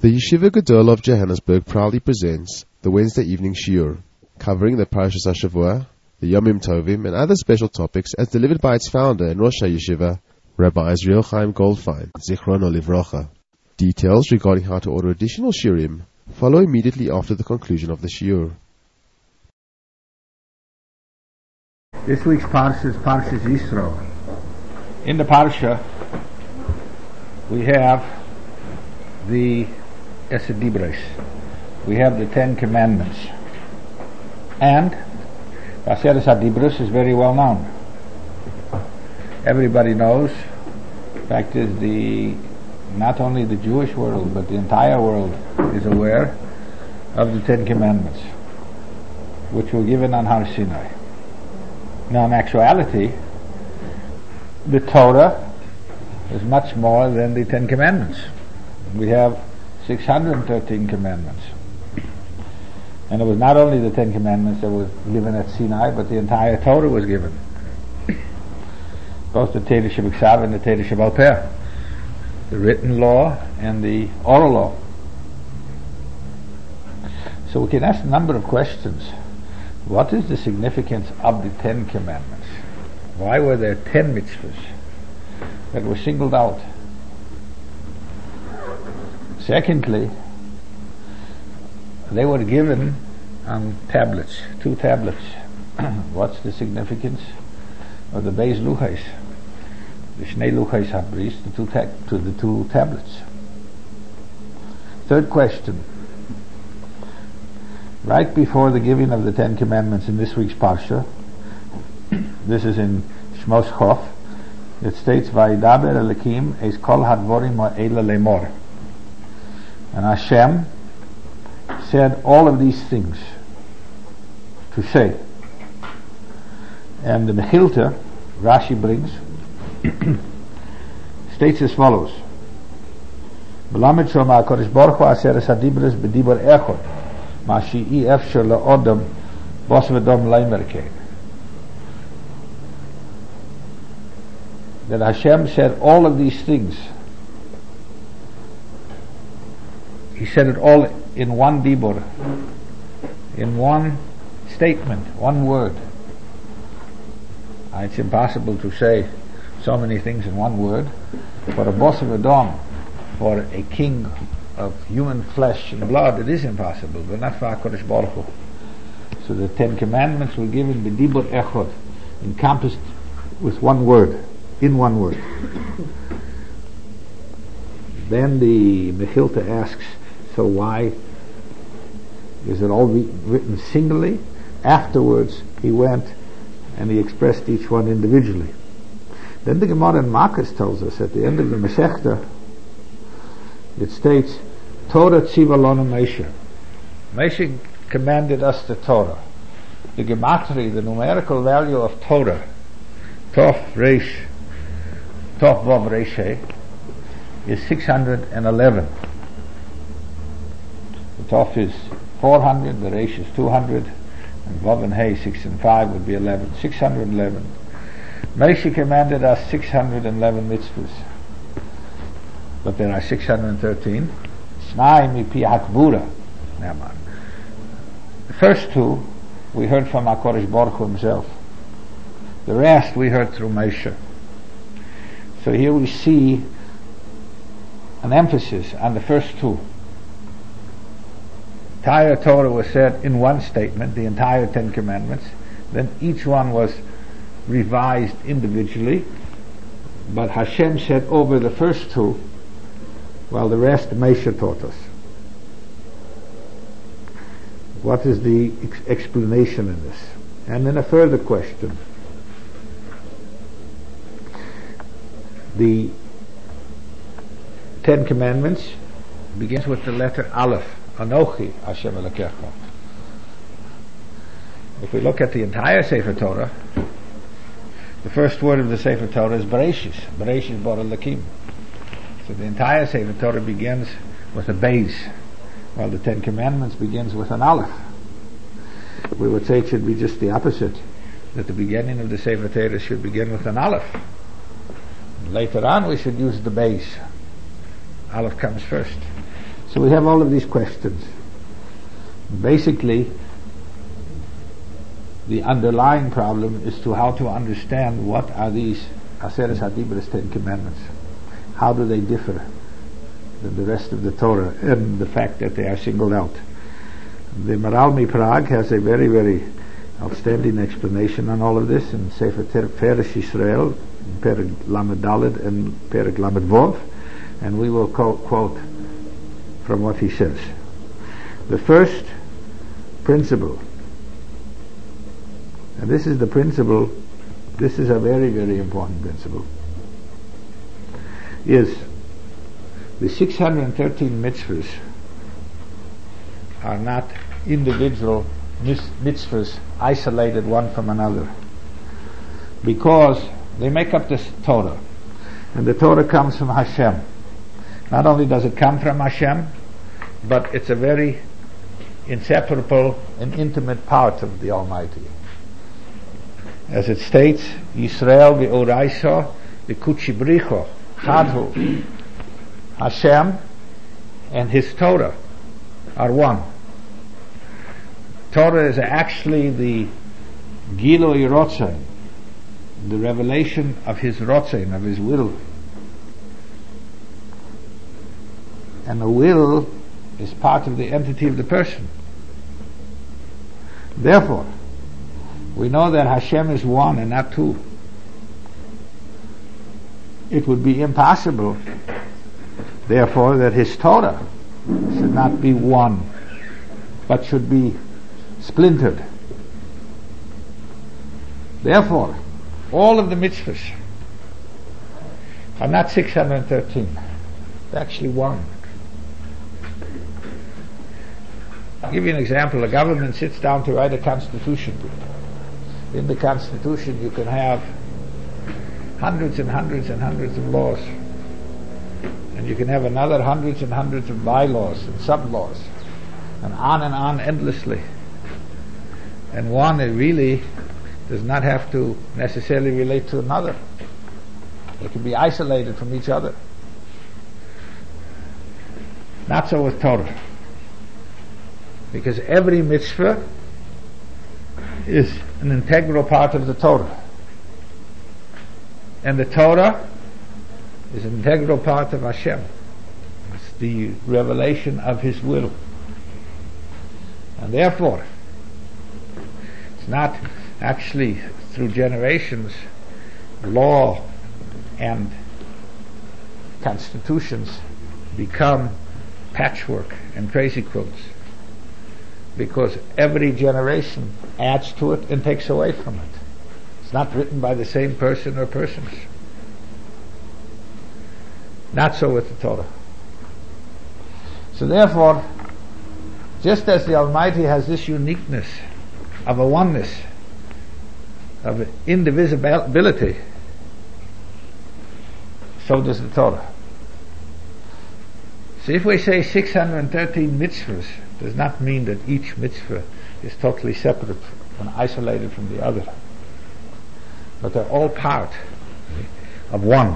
The Yeshiva Gadol of Johannesburg proudly presents the Wednesday evening shiur, covering the Parashas HaShavua, the Yomim Tovim, and other special topics as delivered by its founder and Rosh HaYeshiva, Rabbi Israel Chaim Goldfein, Zichrono Livrocha. Details regarding how to order additional shiurim follow immediately after the conclusion of the shiur. This week's parsha is Parshas Yisro. In the parsha, we have the Esed Dibros. We have the 10 Commandments. And Aseret HaDibros is very well known. Everybody knows. In fact, not only the Jewish world, but the entire world is aware of the 10 Commandments, which were given on Har Sinai. Now, in actuality, the Torah is much more than the 10 Commandments. We have 613 commandments. And it was not only the 10 Commandments that were given at Sinai, but the entire Torah was given. Both the Torah Shebiksav and the Torah Shebal Peh. The written law and the oral law. So we can ask a number of questions. What is the significance of the 10 Commandments? Why were there 10 mitzvahs that were singled out? Secondly, they were given on tablets, 2 tablets. What's the significance of the Beis Luchos, the Shnei Luchos HaBris, the 2 tablets? Third question. Right before the giving of the 10 Commandments in this week's Parsha, this is in Shmos Chof, it states, Vayidaber Elokim es kol hadvorim ha'ela lemor. And Hashem said all of these things to say. And the Mechilta, Rashi brings, states as follows: B'lamed shoma HaKadosh Baruch Hu Aseret HaDibros b'dibur echad ma she'i efshar la'odam bos v'dom leimer kein. That Hashem said all of these things. He said it all in one dibur, in one statement, one word. It's impossible to say so many things in one word. For a boss of Edom, for a king of human flesh and blood, it is impossible, but not for HaKadosh Baruch Hu. So the 10 Commandments were given b'dibur echad, encompassed with one word, in one word. Then the Mechilta asks, so why is it all written singly? Afterwards, he went and he expressed each one individually. Then the Gemara in Makos tells us at the end of the Masechta, it states, Torah tziva lonu Moshe. Moshe commanded us the Torah. The gematria, the numerical value of Torah, Tov Vav Resh, is 611. The Tov is 400, the Resh is 200, and Vav and Hey 6 and 5 would be 11. 611. Moshe commanded us 611 mitzvahs, but there are 613. Snai mipi hakbura. The first 2 we heard from HaKadosh Baruch Hu himself. The rest we heard through Moshe. So here we see an emphasis on the first 2. The entire Torah was said in one statement, the entire 10 Commandments. Then each one was revised individually, but Hashem said over the first 2, while the rest Moshe taught us. What is the explanation in this? And then a further question. The 10 Commandments begins with the letter Aleph. Anochi Hashem Elokecha. If we look at the entire Sefer Torah, the first word of the Sefer Torah is Bereshis. Bereshis bara Elokim. So the entire Sefer Torah begins with a Beis, while the 10 Commandments begins with an Aleph. We would say it should be just the opposite, that the beginning of the Sefer Torah should begin with an Aleph. Later on we should use the Beis. Aleph comes first. So we have all of these questions. Basically, the underlying problem is to how to understand what are these Aseres HaDibros, 10 Commandments. How do they differ than the rest of the Torah, and the fact that they are singled out. The Maharal MiPrague has a very, very outstanding explanation on all of this in Sefer Peresh Yisrael, Perek Lamed Daled and Perek Lamed Vov, and we will quote from what he says. The first principle, and this is the principle, this is a very, very important principle, is the 613 mitzvahs are not individual mitzvahs isolated one from another, because they make up this Torah, and the Torah comes from Hashem. Not only does it come from Hashem, but it's a very inseparable and intimate part of the Almighty. As it states, Yisrael v'oraiso v'kutshi bricho chadhu. Hashem and His Torah are one. Torah is actually the Gilui Rotzein, the revelation of His Rotzein, of His will. And the will is part of the entity of the person. Therefore, we know that Hashem is one and not two. It would be impossible, therefore, that His Torah should not be one, but should be splintered. Therefore, all of the mitzvahs are not 613. They're actually one. I'll give you an example. A government sits down to write a constitution. In the constitution you can have hundreds and hundreds and hundreds of laws. And you can have another hundreds and hundreds of bylaws and sub-laws. And on endlessly. And one that really does not have to necessarily relate to another. They can be isolated from each other. Not so with Torah. Because every mitzvah is an integral part of the Torah. And the Torah is an integral part of Hashem. It's the revelation of His will. And therefore, it's not actually through generations law and constitutions become patchwork and crazy quilts, because every generation adds to it and takes away from it. It's not written by the same person or persons. Not so with the Torah. So therefore, just as the Almighty has this uniqueness of a oneness, of indivisibility, so does the Torah. So if we say 613 mitzvahs, does not mean that each mitzvah is totally separate and isolated from the other, but they're all part of one.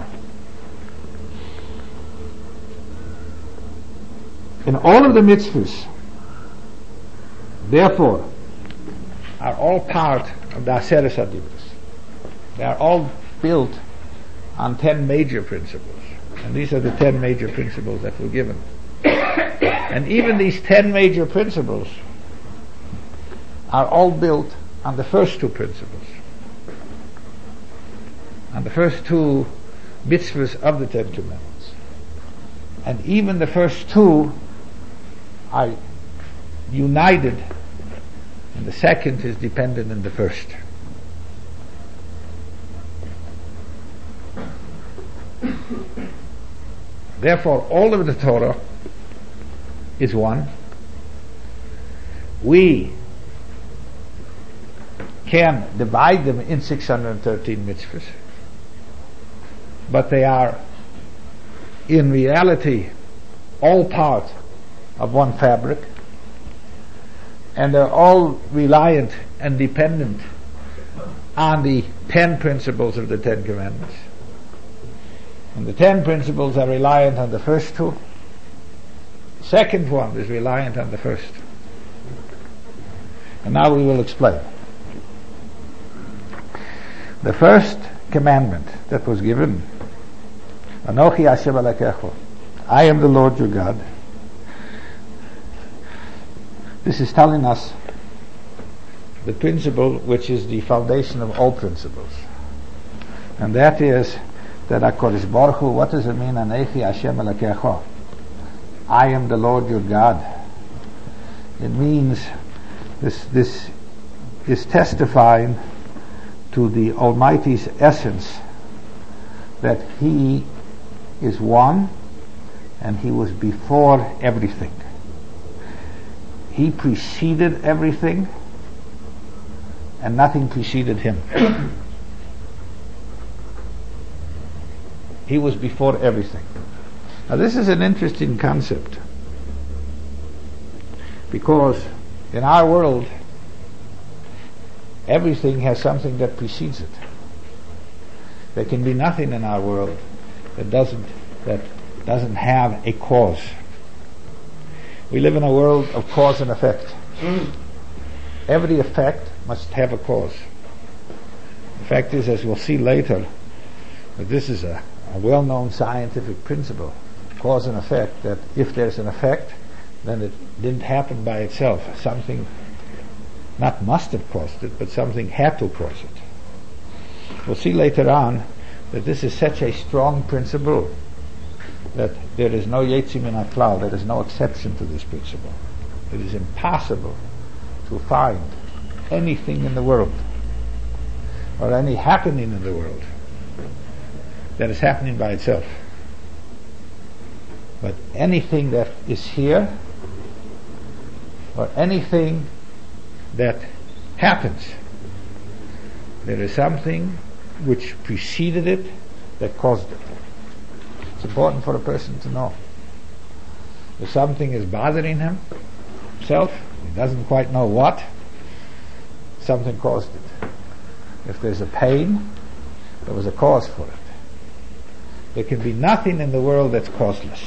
And all of the mitzvahs, therefore, are all part of the Aseres HaDibros. They are all built on 10 major principles. And these are the 10 major principles that were given. And even these 10 major principles are all built on the first two principles. On the first two mitzvahs of the 10 Commandments. And even the first two are united, and the second is dependent on the first. Therefore, all of the Torah is one. We can divide them in 613 mitzvahs, but they are in reality all part of one fabric, and they're all reliant and dependent on the 10 principles of the 10 Commandments. And the 10 principles are reliant on the first two, second one is reliant on the first. And now we will explain. The first commandment that was given, Anochi Hashem Elokecha, I am the Lord your God. This is telling us the principle which is the foundation of all principles. And that is that HaKadosh Baruch Hu, what does it mean, Anochi Hashem Elokecha? I am the Lord your God. It means this is testifying to the Almighty's essence, that He is one and He was before everything. He preceded everything and nothing preceded Him. He was before everything. Now this is an interesting concept, because in our world everything has something that precedes it. There can be nothing in our world that doesn't have a cause. We live in a world of cause and effect. Every effect must have a cause. The fact is, as we'll see later, that this is a well-known scientific principle, cause and effect, that if there's an effect, then it didn't happen by itself. Something not must have caused it, but something had to cause it. We'll see later on that this is such a strong principle that there is no Yetzi min haklal, there is no exception to this principle. It is impossible to find anything in the world or any happening in the world that is happening by itself. But anything that is here, or anything that happens, there is something which preceded it that caused it. It's important for a person to know. If something is bothering himself, he doesn't quite know what, something caused it. If there's a pain, there was a cause for it. There can be nothing in the world that's causeless.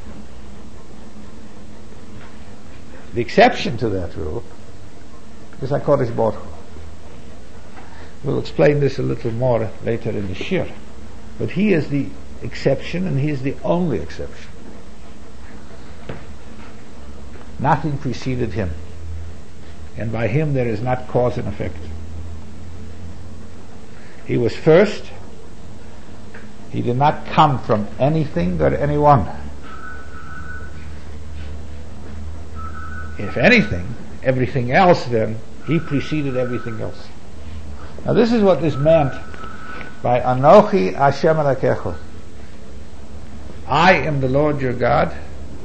The exception to that rule is HaKadosh Baruch Hu. We'll explain this a little more later in the Shir. But He is the exception, and He is the only exception. Nothing preceded Him. And by Him there is not cause and effect. He was first. He did not come from anything or anyone. If anything, everything else, then He preceded everything else. Now this is what is meant by Anochi Hashem Elokecha. I am the Lord your God.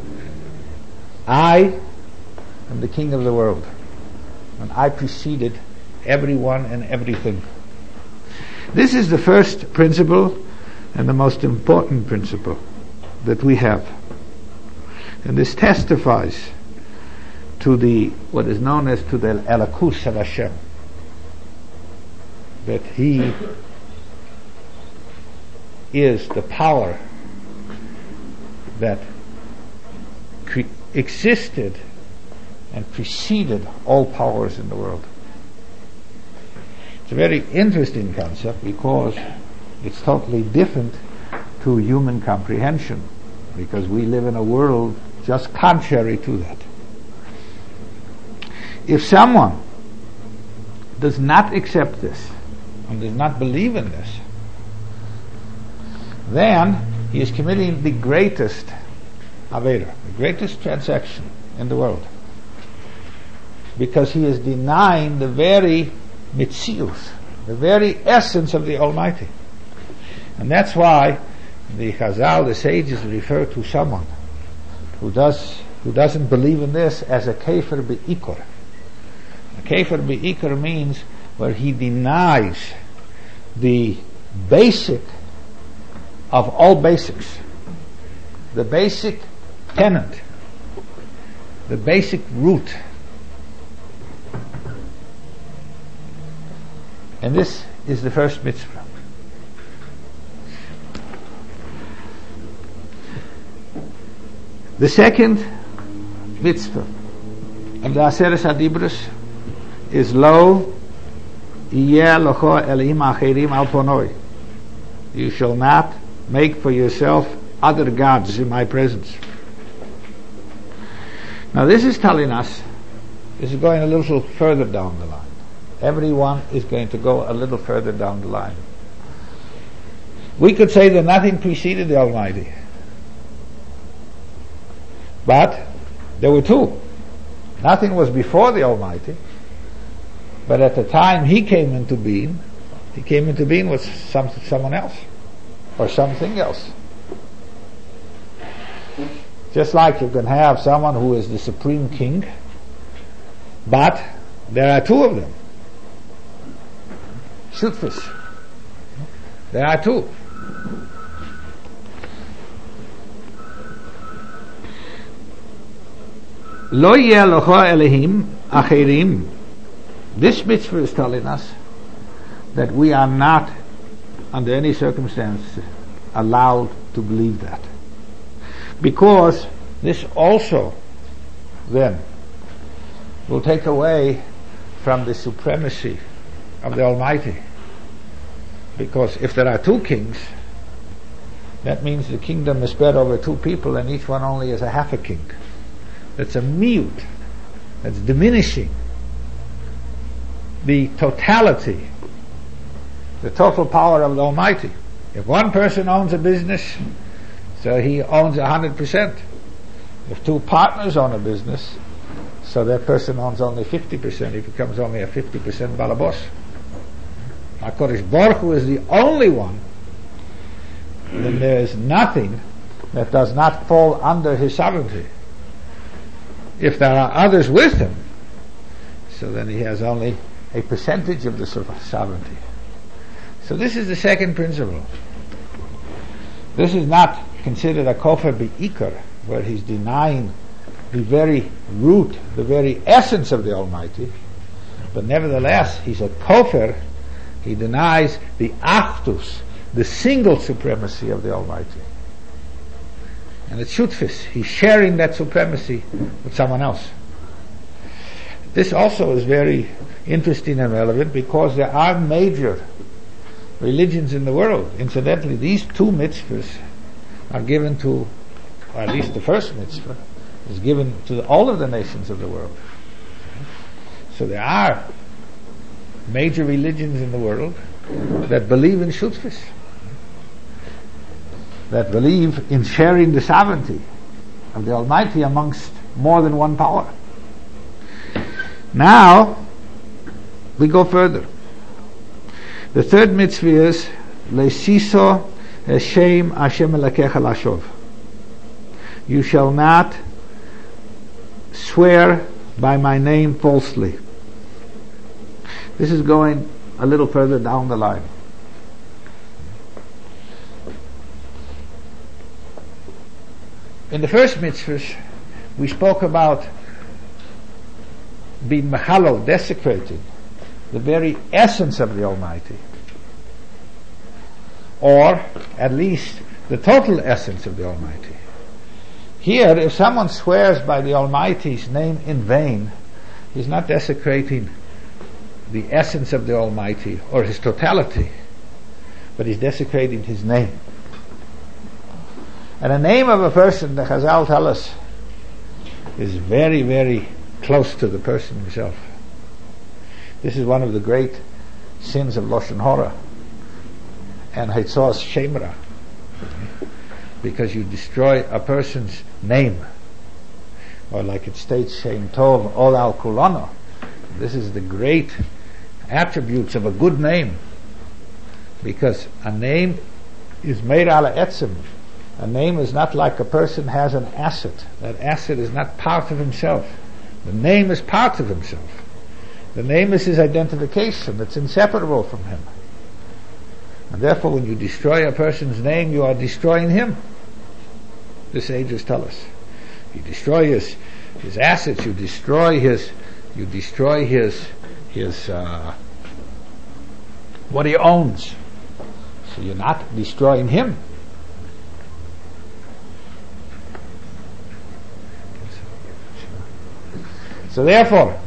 I am the King of the world. And I preceded everyone and everything. This is the first principle and the most important principle that we have. And this testifies to what is known as to the Elokus of Hashem, that He is the power that existed and preceded all powers in the world. It's a very interesting concept because it's totally different to human comprehension, because we live in a world just contrary to that. If someone does not accept this and does not believe in this, then he is committing the greatest Avera, the greatest transaction in the world, because he is denying the very Mitzius, the very essence of the Almighty. And that's why the Chazal, the sages, refer to someone who doesn't believe in this as a Kefer Be'ikor. A Kefer Be'ikor means where he denies the basic of all basics, the basic tenet, the basic root. And this is the first mitzvah. The second mitzvah of the Aseres HaDibros is Lo Yeh Locho Elohim Acherim Al Ponoi. You shall not make for yourself other gods in my presence. Now this is telling us, this is going a little further down the line. Everyone is going to go a little further down the line. We could say that nothing preceded the Almighty. But there were two. Nothing was before the Almighty, but at the time He came into being with someone else, or something else. Just like you can have someone who is the supreme king, but there are two of them. Shutfus. There are two. Lo yeh locho Elohim acherim. This mitzvah is telling us that we are not, under any circumstance, allowed to believe that. Because this also, then, will take away from the supremacy of the Almighty. Because if there are two kings, that means the kingdom is spread over two people and each one only is a half a king. That's a mute. That's diminishing the totality, the total power of the Almighty. If one person owns a business, so he owns 100%. If two partners own a business, so that person owns only 50%. He becomes only a 50% balabos. HaKadosh Baruch Hu is the only one, then there is nothing that does not fall under His sovereignty. If there are others with Him, so then He has only a percentage of the sovereignty. So this is the second principle. This is not considered a kofar be'ikar, where he's denying the very root, the very essence of the Almighty, but nevertheless he's a kofar. He denies the achdus, the single supremacy of the Almighty. And it's shutfis. He's sharing that supremacy with someone else. This also is very interesting and relevant because there are major religions in the world. Incidentally, these two mitzvahs are given to, or at least the first mitzvah is given to all of the nations of the world. So there are major religions in the world that believe in shutfis, that believe in sharing the sovereignty of the Almighty amongst more than one power. Now we go further. The third mitzvah is Leisiso Hashem Hashem Elokecha Lashov. You shall not swear by my name falsely. This is going a little further down the line. In the first mitzvahs, we spoke about being machalo, desecrating the very essence of the Almighty, or at least the total essence of the Almighty. Here, if someone swears by the Almighty's name in vain, he's not desecrating the essence of the Almighty or His totality, but he's desecrating His name. And the name of a person, the Chazal tell us, is very, very close to the person himself. This is one of the great sins of Lashon Hara and Hitzos Shemra, because you destroy a person's name, or like it states, Shem Tov Ol Al Kulano. This is the great attributes of a good name, because a name is made ala etzem. A name is not like a person has an asset. That asset is not part of himself. The name is part of himself. The name is his identification. It's inseparable from him. And therefore, when you destroy a person's name, you are destroying him. The sages tell us. You destroy his assets. You destroy his what he owns. So you're not destroying him. So therefore,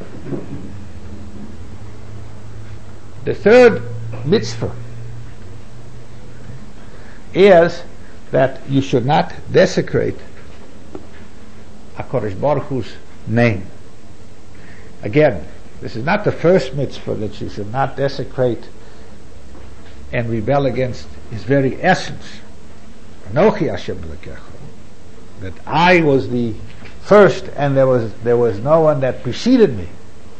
the third mitzvah is that you should not desecrate HaKadosh Baruch Hu's name. Again, this is not the first mitzvah, that you should not desecrate and rebel against his very essence. Anochi Hashem Elokecha. That I was the first and there was no one that preceded me.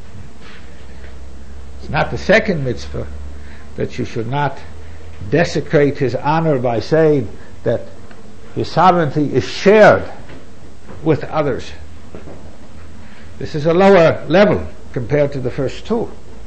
It's not the second mitzvah, that you should not desecrate his honor by saying that his sovereignty is shared with others. This is a lower level compared to the first two.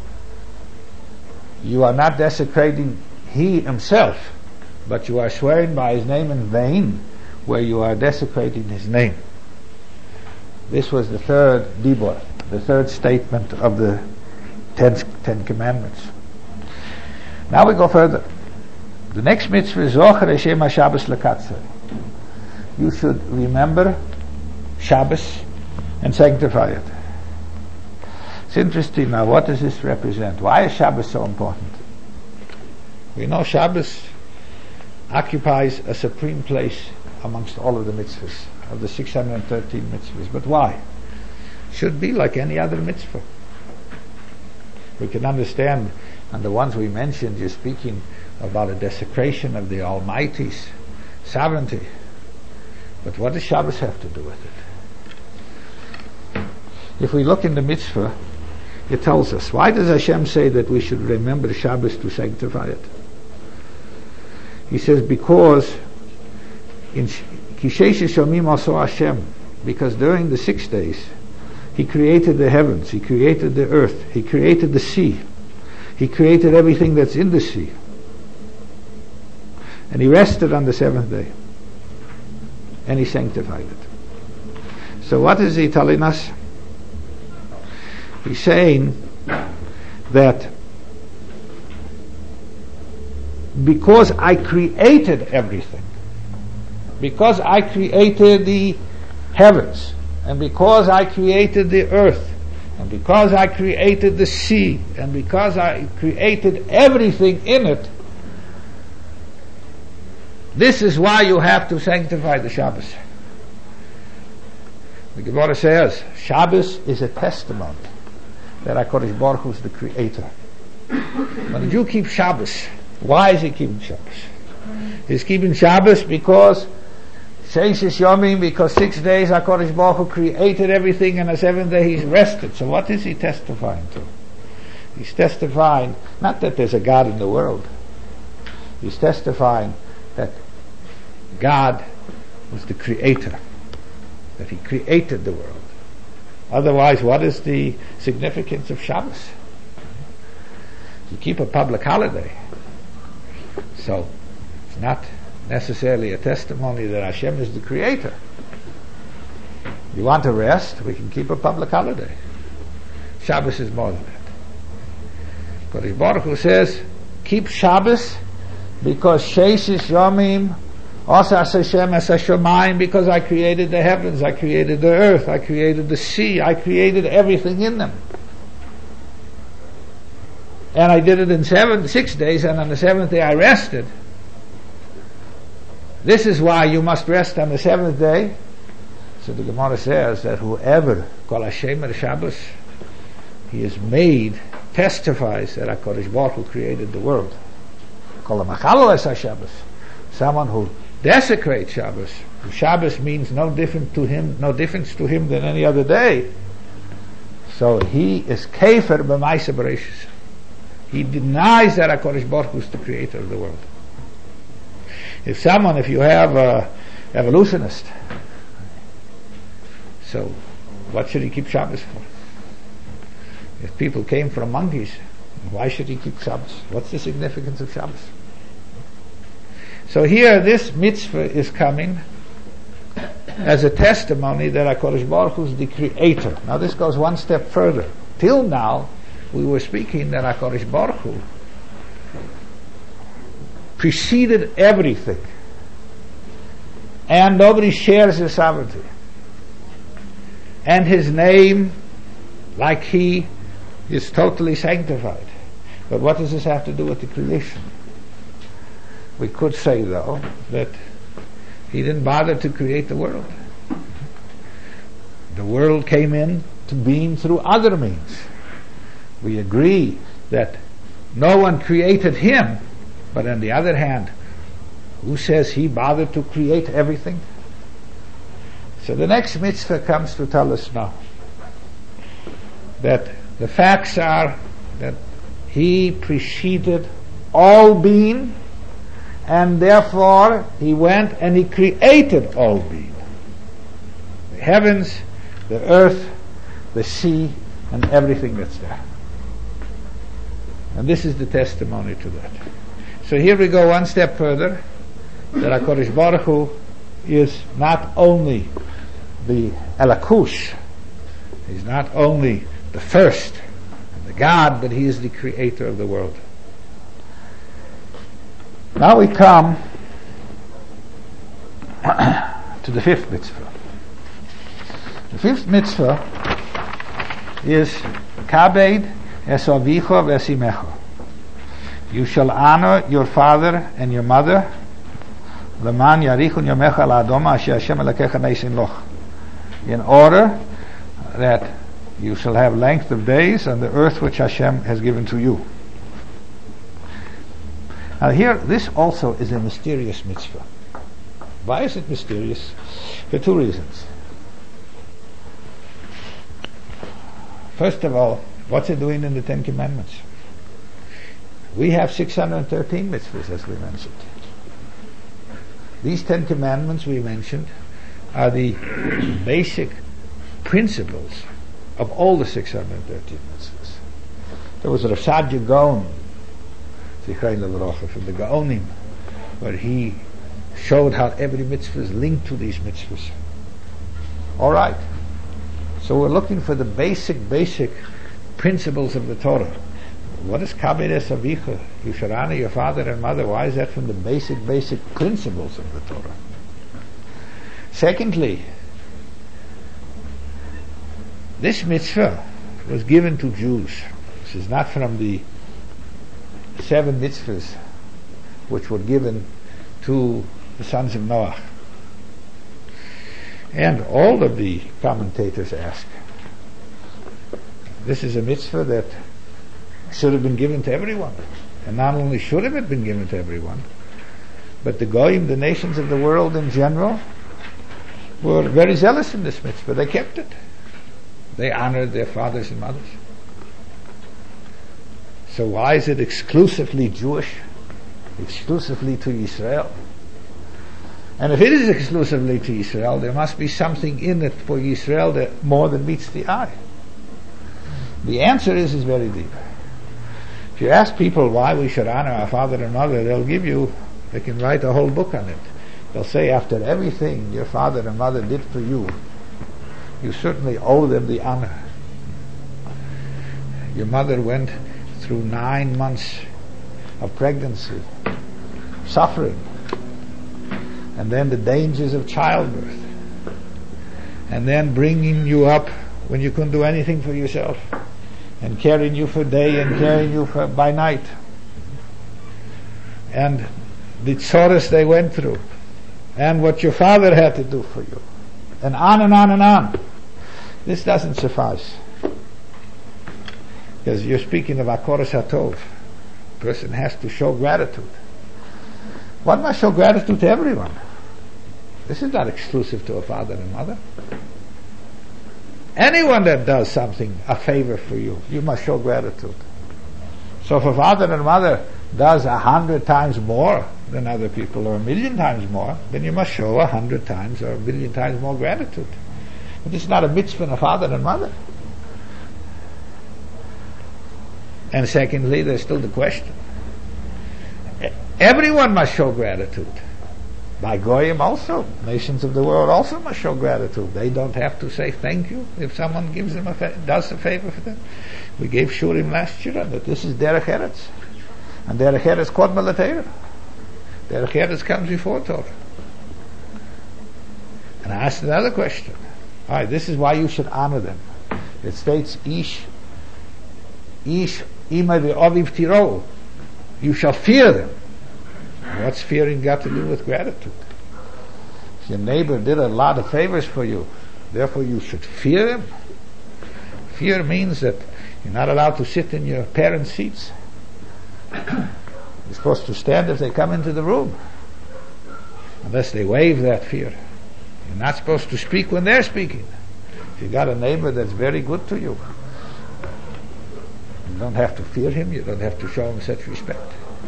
You are not desecrating he himself, but you are swearing by his name in vain, where you are desecrating his name. This was the third dibur, the third statement of the Ten Commandments. Now we go further. The next mitzvah is Zocher Hashem HaShabbos Lekatzer. You should remember Shabbos and sanctify it. It's interesting now, what does this represent? Why is Shabbos so important? We know Shabbos occupies a supreme place amongst all of the mitzvahs, of the 613 mitzvahs. But why? It should be like any other mitzvah. We can understand, and the ones we mentioned, you're speaking about a desecration of the Almighty's sovereignty. But what does Shabbos have to do with it? If we look in the mitzvah, it tells us, why does Hashem say that we should remember Shabbos to sanctify it? He says, because in Kishesh Shomim also Hashem, because during the 6 days He created the heavens, He created the earth, He created the sea, He created everything that's in the sea, and He rested on the seventh day, and He sanctified it. So what is He telling us? He's saying that because I created everything, because I created the heavens, and because I created the earth, and because I created the sea, and because I created everything in it, this is why you have to sanctify the Shabbos. The Gemara says, Shabbos is a testimony that HaKadosh Baruch Hu is the creator. When a Jew keeps Shabbos, why is he keeping Shabbos? He's keeping Shabbos because Sheish Yomim, because 6 days HaKadosh Baruch Hu created everything, and the seventh day He's rested. So what is he testifying to? He's testifying not that there's a God in the world. He's testifying that God was the creator, that He created the world. Otherwise, what is the significance of Shabbos? You keep a public holiday. So, it's not necessarily a testimony that Hashem is the creator. You want to rest, we can keep a public holiday. Shabbos is more than that. Kodesh Baruch Hu says, keep Shabbos because Sheish Yomim Asas Hashem as Hashemayim, because I created the heavens, I created the earth, I created the sea, I created everything in them. And I did it in 6 days, and on the seventh day I rested. This is why you must rest on the seventh day. So the Gemara says that whoever Kol Hashem Shabbos, he is made, testifies that HaKadosh Baruch Hu created the world. Kol HaMachalo es HaShabbos, someone who desecrates Shabbos. Shabbos means no difference to him than any other day. So he is Kefer b'Maaseh Bereishis. He denies that HaKadosh Baruch Hu is the creator of the world. If you have a evolutionist, so what should he keep Shabbos for? If people came from monkeys, why should he keep Shabbos? What's the significance of Shabbos? So here, this mitzvah is coming as a testimony that HaKadosh Baruch Hu is the creator. Now this goes one step further. Till now, we were speaking that HaKadosh Baruch Hu preceded everything, and nobody shares His sovereignty, and His name like He is totally sanctified. But what does this have to do with the creation? We could say, though, that He didn't bother to create the world. The world came in to being through other means. We agree that no one created Him, but on the other hand, who says He bothered to create everything? So the next mitzvah comes to tell us now that the facts are that He preceded all being, and therefore He went and He created all being. The heavens, the earth, the sea, and everything that's there. And this is the testimony to that. So here we go one step further, that HaKadosh Baruch Hu is not only the Elakus, He's not only the first, the God, but He is the creator of the world. Now we come to the fifth mitzvah. The fifth mitzvah is Kabed es avicha v'esimecha. You shall honor your father and your mother. L'man yarichun yomecha la'adoma asher Hashem Elokecha neisin loch. In order that you shall have length of days on the earth which Hashem has given to you. Now here, this also is a mysterious mitzvah. Why is it mysterious? For two reasons. First of all, what's it doing in the Ten Commandments? We have 613 mitzvahs, as we mentioned. These 10 commandments we mentioned are the basic principles of all the 613 mitzvahs. There was a Rav Saadia Gaon, from the Gaonim, where he showed how every mitzvah is linked to these mitzvahs. All right. So we're looking for the basic principles of the Torah. What is Kabed es avicha? You should honor your father and mother. Why is that from the basic principles of the Torah? Secondly, this mitzvah was given to Jews. This is not from the 7 mitzvahs which were given to the sons of Noach. And all of the commentators ask, this is a mitzvah that should have been given to everyone. And not only should have it been given to everyone, but the Goyim, the nations of the world in general, were very zealous in this mitzvah. They kept it. They honored their fathers and mothers. So why is it exclusively Jewish? Exclusively to Israel? And if it is exclusively to Israel, there must be something in it for Israel that more than meets the eye. The answer is very deep. If you ask people why we should honor our father and mother, they can write a whole book on it. They'll say, after everything your father and mother did for you, you certainly owe them the honor. Your mother went through 9 months of pregnancy, suffering, and then the dangers of childbirth, and then bringing you up when you couldn't do anything for yourself, and carrying you for day and carrying you by night, and the tzores they went through, and what your father had to do for you, and on and on and on. This doesn't suffice, because you're speaking of Akoros HaTov. A person has to show gratitude. One must show gratitude to everyone. This is not exclusive to a father and mother. Anyone that does something, a favor for you, you must show gratitude. So if a father and mother does 100 times more than other people, or 1,000,000 times more, then you must show 100 times or 1,000,000 times more gratitude. But it's not a mitzvah in a father and mother. And secondly, there's still the question. Everyone must show gratitude. By Goyim also, nations of the world also must show gratitude. They don't have to say thank you if someone gives them does a favor for them. We gave Shurim last year that this is Derech Eretz, and Derech Eretz Kodma LaTorah. Derech Eretz comes before Torah. And I asked another question. All right, this is why you should honor them. It states, Ish ima v'aviv tiro. You shall fear them. What's fearing got to do with gratitude? If your neighbor did a lot of favors for you, therefore you should fear him. Fear means that you're not allowed to sit in your parents' seats. You're supposed to stand if they come into the room, unless they waive that fear. You're not supposed to speak when they're speaking. If you got a neighbor that's very good to you, you don't have to fear him, you don't have to show him such respect.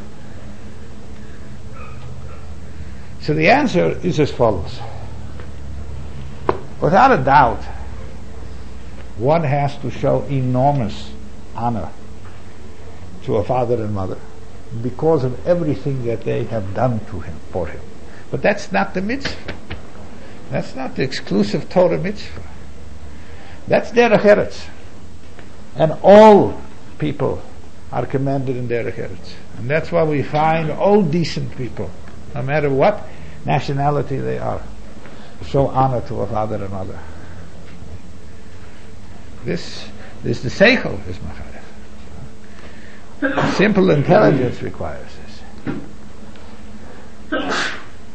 So the answer is as follows. Without a doubt, one has to show enormous honor to a father and mother because of everything that they have done to him, for him. But that's not the mitzvah. That's not the exclusive Torah mitzvah. That's derech eretz. And all people are commanded in derech eretz. And that's why we find all decent people, no matter what nationality they are, show honor to a father and mother. This the seichel is machayev. Simple intelligence requires this.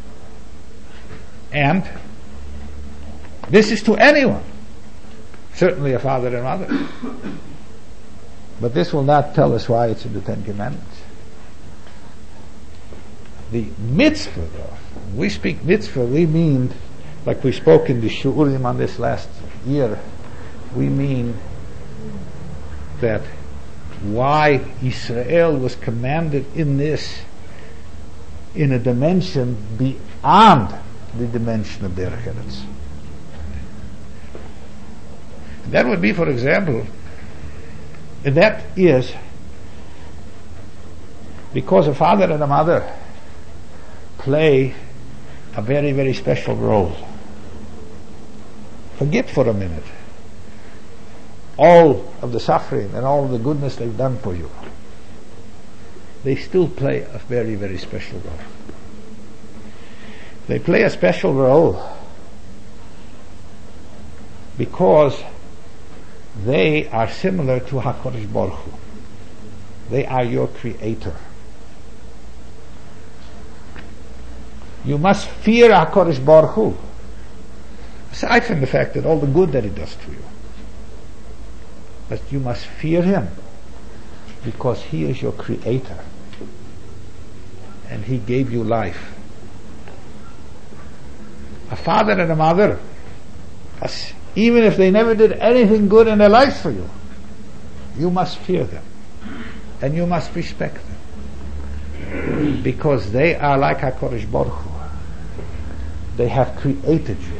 And this is to anyone, certainly a father and mother. But this will not tell us why it's in the Ten Commandments. The mitzvah, though, when we speak mitzvah, we mean, like we spoke in the Shu'urim on this last year, we mean that why Israel was commanded in this, in a dimension beyond the dimension of derech eretz. That would be, for example, that is because a father and a mother play a very, very special role. Forget for a minute all of the suffering and all of the goodness they've done for you. They still play a very, very special role. They play a special role because they are similar to HaKadosh Baruch Hu. They are your creator. You must fear HaKadosh Baruch Hu, aside from the fact that all the good that he does to you. But you must fear him because he is your creator and he gave you life. A father and a mother, even if they never did anything good in their lives for you, you must fear them and you must respect them because they are like HaKadosh Baruch Hu. They have created you.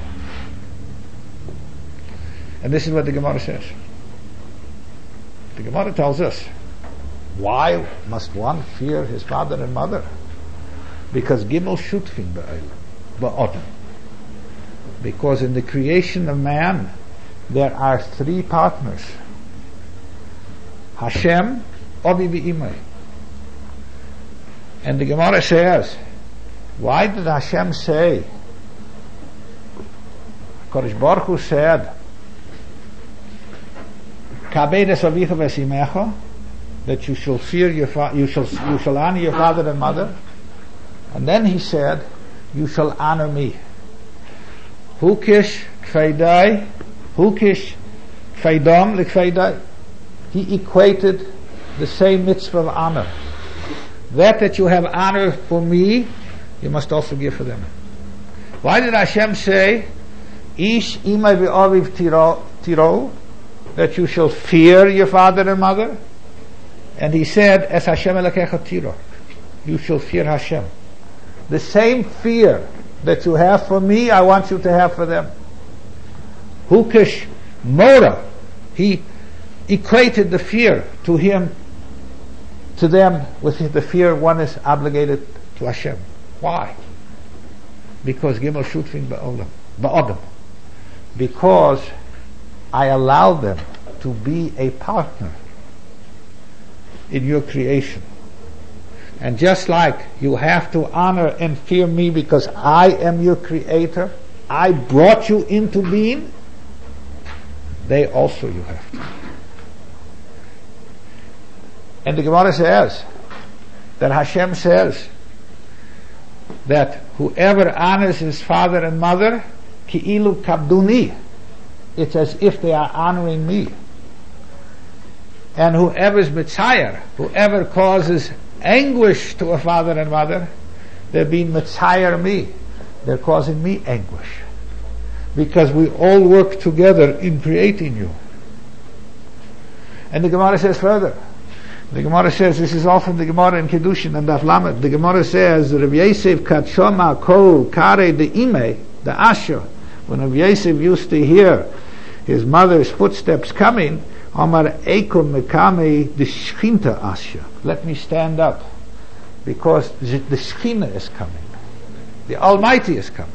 And this is what the Gemara says. The Gemara tells us, why must one fear his father and mother? Because Gimel Shutfin ba'odem. Because in the creation of man, there are three partners. Hashem, Avi v'Imai. And the Gemara says, why did Hashem say, Kodesh Baruch Hu said, Kabedes avicha v'esimecha, that you shall fear you shall honor your father and mother, and then he said, you shall honor me. Hukish kfaidai, hukish kfaidam likfaidai. He equated the same mitzvah of honor. That you have honor for me, you must also give for them. Why did Hashem say, Ish imay v'aviv tiro, that you shall fear your father and mother? And he said, Es Hashem Elokecha tiro, you shall fear Hashem. The same fear that you have for me, I want you to have for them. Hukish Mora, he equated the fear to him, to them, with the fear one is obligated to Hashem. Why? Because Gimel Shutfin ba'odem. Because I allow them to be a partner in your creation. And just like you have to honor and fear me because I am your creator, I brought you into being, they also you have to. And the Gemara says that Hashem says that whoever honors his father and mother, ki'ilu kabduni, it's as if they are honoring me. And whoever's mitzayer, whoever causes anguish to a father and mother, they're being mitzayer me. They're causing me anguish. Because we all work together in creating you. And the Gemara says further. The Gemara says, this is all from the Gemara in Kedushin and Daf Lamed. The Gemara says, Rabbi Yosef katshoma kol kare de ime, the Asher. When Rabbi Yosef used to hear his mother's footsteps coming, Omar Eikom Mekame the Shechinta Asher. Let me stand up, because the Shechina is coming. The Almighty is coming.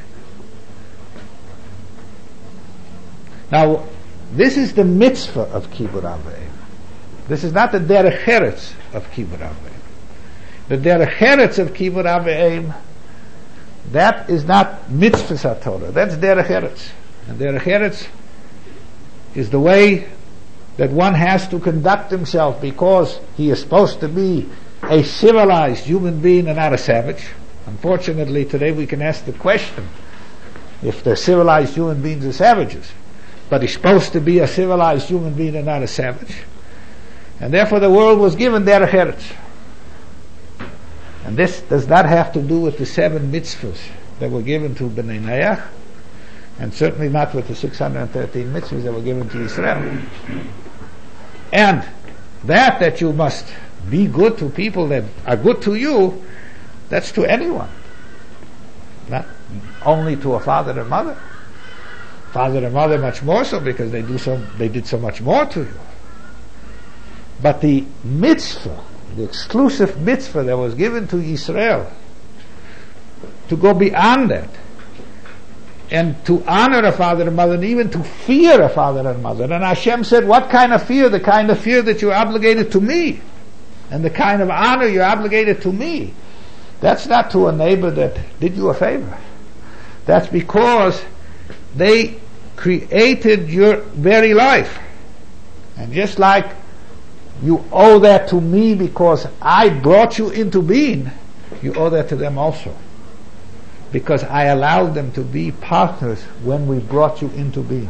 Now, this is the mitzvah of Kibbur Avim. This is not the derech eretz of Kibbur Avim. The derech eretz of Kibbur Avim, that is not mitzvah Torah. That's derech eretz. And derech eretz is the way that one has to conduct himself, because he is supposed to be a civilized human being and not a savage. Unfortunately, today we can ask the question if they're civilized human beings or savages. But he's supposed to be a civilized human being and not a savage. And therefore the world was given derech eretz. And this does not have to do with the 7 mitzvahs that were given to Bnei Noach, and certainly not with the 613 mitzvahs that were given to Israel. And that you must be good to people that are good to you, that's to anyone. Not only to a father and mother. Father and mother much more so, because they did so much more to you. But the mitzvah, the exclusive mitzvah that was given to Israel, to go beyond that, and to honor a father and mother, and even to fear a father and mother. And Hashem said, what kind of fear? The kind of fear that you're obligated to me, and the kind of honor you're obligated to me. That's not to a neighbor that did you a favor. That's because they created your very life. And just like you owe that to me because I brought you into being, you owe that to them also. Because I allowed them to be partners when we brought you into being.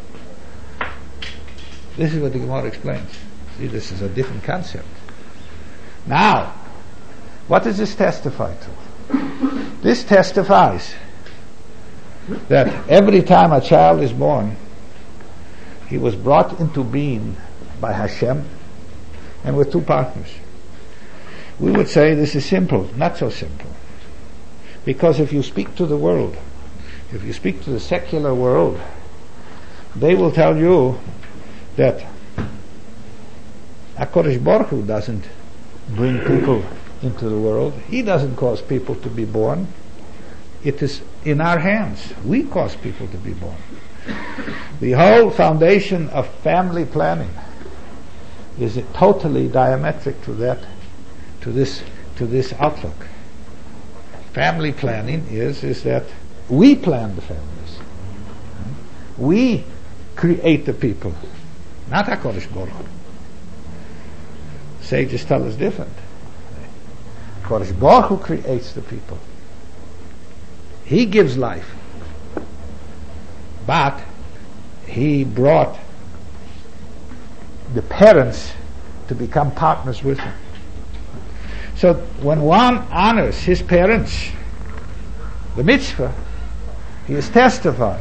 This is what the Gemara explains. See, this is a different concept. Now, what does this testify to? This testifies that every time a child is born, he was brought into being by Hashem and with 2 partners. We would say this is simple. Not so simple. Because if you speak to the world, if you speak to the secular world, they will tell you that HaKadosh Baruch Hu doesn't bring people into the world. He doesn't cause people to be born. It is in our hands. We cause people to be born. The whole foundation of family planning is totally diametric to that, to this outlook. Family planning is that we plan the families. We create the people, not HaKadosh Baruch Hu. Sages tell us different. HaKadosh Baruch Hu creates the people. He gives life. But He brought the parents to become partners with Him. So when one honors his parents, the mitzvah, he is testifying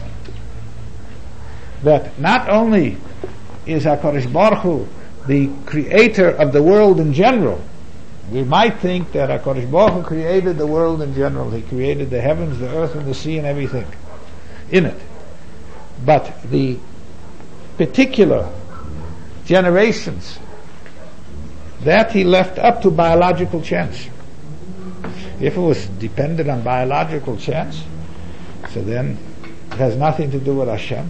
that not only is HaKadosh Baruch Hu the creator of the world in general. We might think that HaKadosh Baruch Hu created the world in general. He created the heavens, the earth, and the sea, and everything in it. But the particular generations, that He left up to biological chance. If it was dependent on biological chance, so then it has nothing to do with Hashem.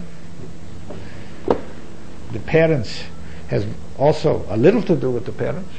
The parents has also a little to do with the parents.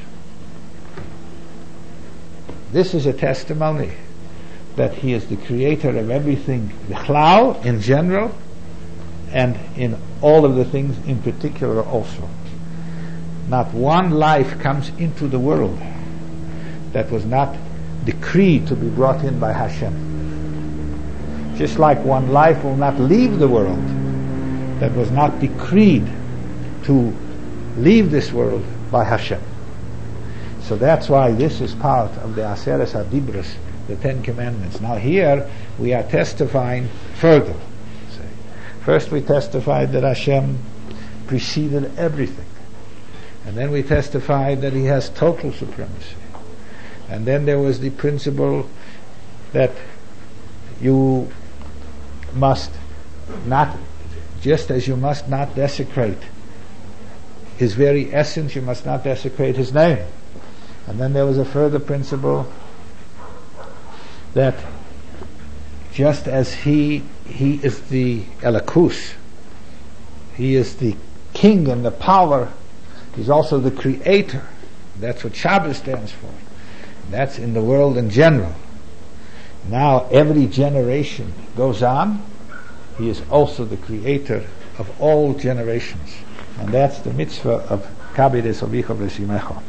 This is a testimony that He is the creator of everything, the Chlau in general, and in all of the things in particular also. Not one life comes into the world that was not decreed to be brought in by Hashem. Just like one life will not leave the world that was not decreed to leave this world by Hashem. So that's why this is part of the Aseres HaDibros, the Ten Commandments. Now here we are testifying further. First we testified that Hashem preceded everything. And then we testified that He has total supremacy. And then there was the principle that you must not, just as you must not desecrate His very essence, you must not desecrate His name. And then there was a further principle that just as He is the Elokus, He is the king and the power, He's also the creator. That's what Shabbos stands for. That's in the world in general. Now every generation goes on, He is also the creator of all generations. And that's the mitzvah of Kabed es Avicha v'Shimecha.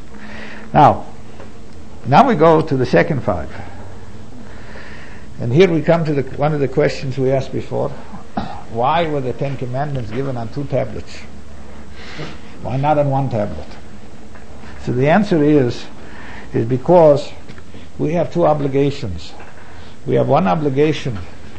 Now we go to the second five. And here we come to one of the questions we asked before. Why were the Ten Commandments given on 2 tablets? Why not on 1 tablet? So the answer is because we have 2 obligations. We have one obligation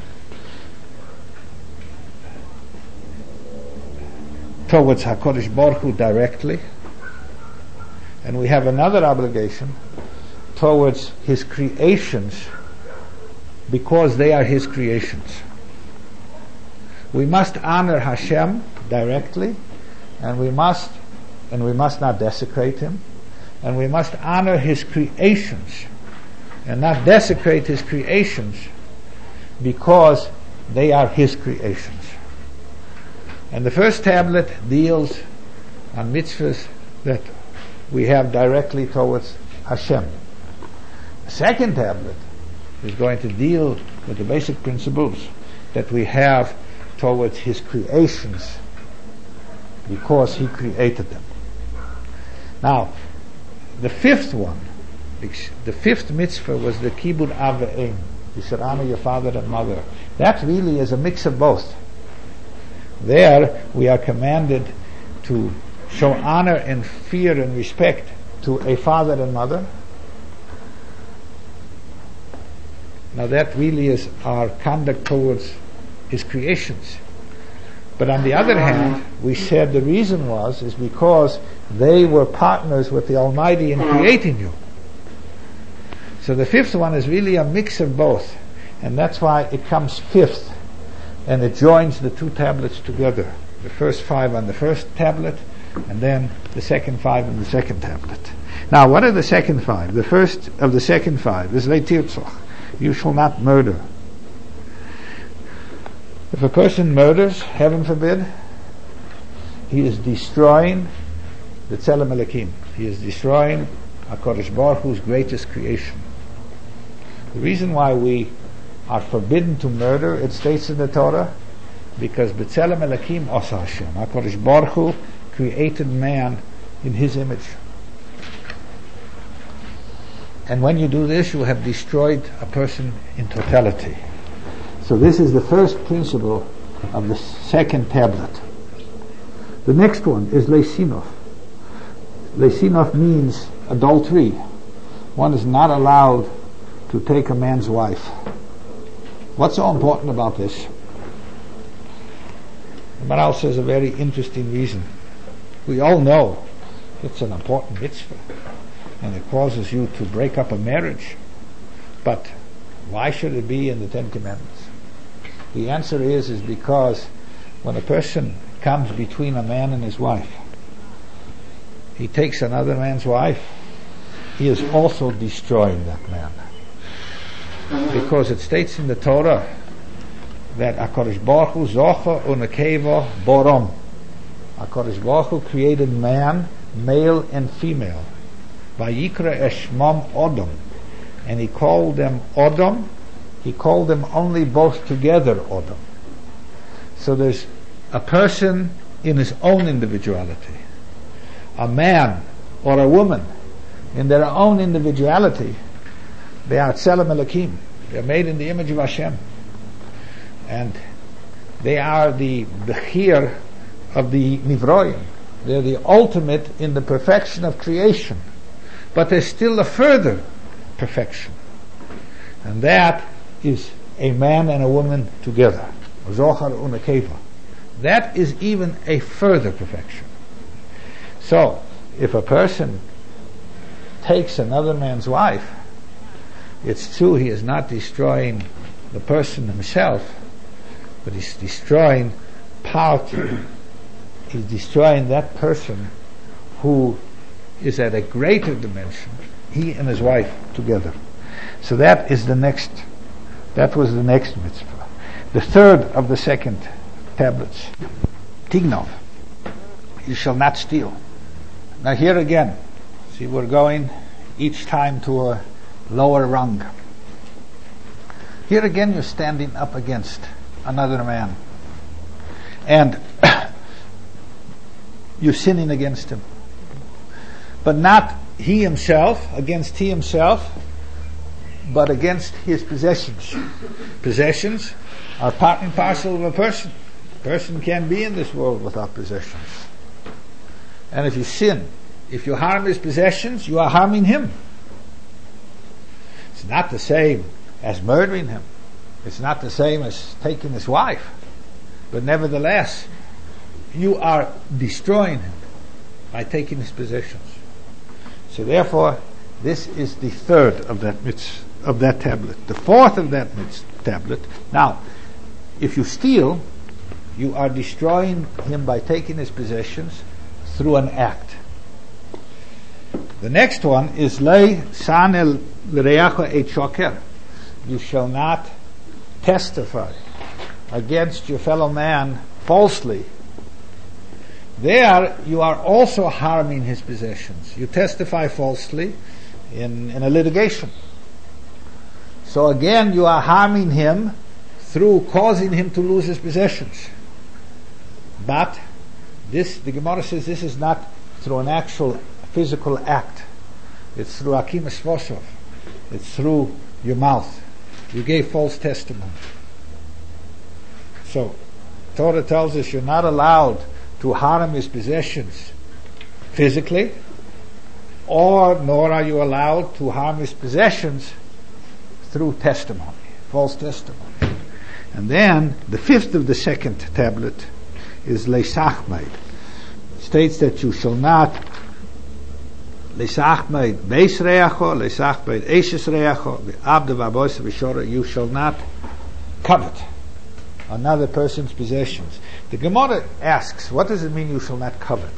towards HaKadosh Baruch Hu directly, and we have another obligation towards His creations because they are His creations. We must honor Hashem directly, and we must not desecrate Him, and we must honor His creations and not desecrate His creations because they are His creations. And the first tablet deals on mitzvahs that we have directly towards Hashem. The second tablet is going to deal with the basic principles that we have towards His creations because He created them. Now, the fifth one, the fifth mitzvah was the Kibud Av Ve'em. You should honor your father and mother. That really is a mix of both. There we are commanded to show honor and fear and respect to a father and mother. Now that really is our conduct towards His creations. But on the other hand, we said the reason is because they were partners with the Almighty in creating you. So the fifth one is really a mix of both. And that's why it comes fifth. And it joins the 2 tablets together. The first 5 on the first tablet, and then the second 5 on the second tablet. Now, what are the second 5? The first of the second 5 is Leitirtzach. You shall not murder. If a person murders, heaven forbid, he is destroying the Tzelem Elokim. He is destroying HaKadosh Baruch Hu's greatest creation. The reason why we are forbidden to murder, it states in the Torah, because B'Tzelem Elokim Osa Hashem. HaKadosh Baruch Hu created man in His image. And when you do this, you have destroyed a person in totality. So this is the first principle of the second tablet. The next one is Leisinov. Leisinov means adultery. One is not allowed to take a man's wife. What's so important about this? The Maharal says a very interesting reason. We all know it's an important mitzvah, and it causes you to break up a marriage. But why should it be in the 10 Commandments? The answer is because when a person comes between a man and his wife, he takes another man's wife, he is also destroying that man. Because it states in the Torah that HaKadosh Baruch Hu Zocha Unekeva Borom. HaKadosh Baruch Hu created man, male and female. Vayikra Eshmam Odom. And He called them Odom. He called them only both together Odom. So there's a person in his own individuality. A man or a woman, in their own individuality, they are Tselem Elokim. They are made in the image of Hashem. And they are the Chir of the Nivroim. They're the ultimate in the perfection of creation. But there's still a further perfection. And that is a man and a woman together. Zohar und Nekeva. That is even a further perfection. So, if a person takes another man's wife, it's true he is not destroying the person himself, but he's destroying part. He's destroying that person who is at a greater dimension, he and his wife together. So that was the next mitzvah. The third of the second tablets, Tignov, you shall not steal. Now here again, see, we're going each time to a lower rung. Here again you're standing up against another man. And you're sinning against him. But not he himself, against he himself, but against his possessions. Possessions are part and parcel of a person. A person can't be in this world without possessions. And if you sin, if you harm his possessions, you are harming him. It's not the same as murdering him. It's not the same as taking his wife. But nevertheless, you are destroying him by taking his possessions. So therefore, this is the third of that tablet. The fourth of that tablet. Now, if you steal, you are destroying him by taking his possessions through an act. The next one is lei sanel l'reacha et shoker. You shall not testify against your fellow man falsely. There you are also harming his possessions. You testify falsely in a litigation. So again you are harming him through causing him to lose his possessions. But the Gemara says this is not through an actual physical act. It's through Akim Esvosov. It's through your mouth. You gave false testimony. So Torah tells us you're not allowed to harm his possessions physically, nor are you allowed to harm his possessions through testimony, false testimony. And then the fifth of the second tablet is Leisachmaid. It states that you shall not Leisachmaid Beis Reacho, Leisachmaid Eishes Reacho, Abda Vabois Vishora. You shall not covet another person's possessions. The Gemara asks, what does it mean you shall not covet?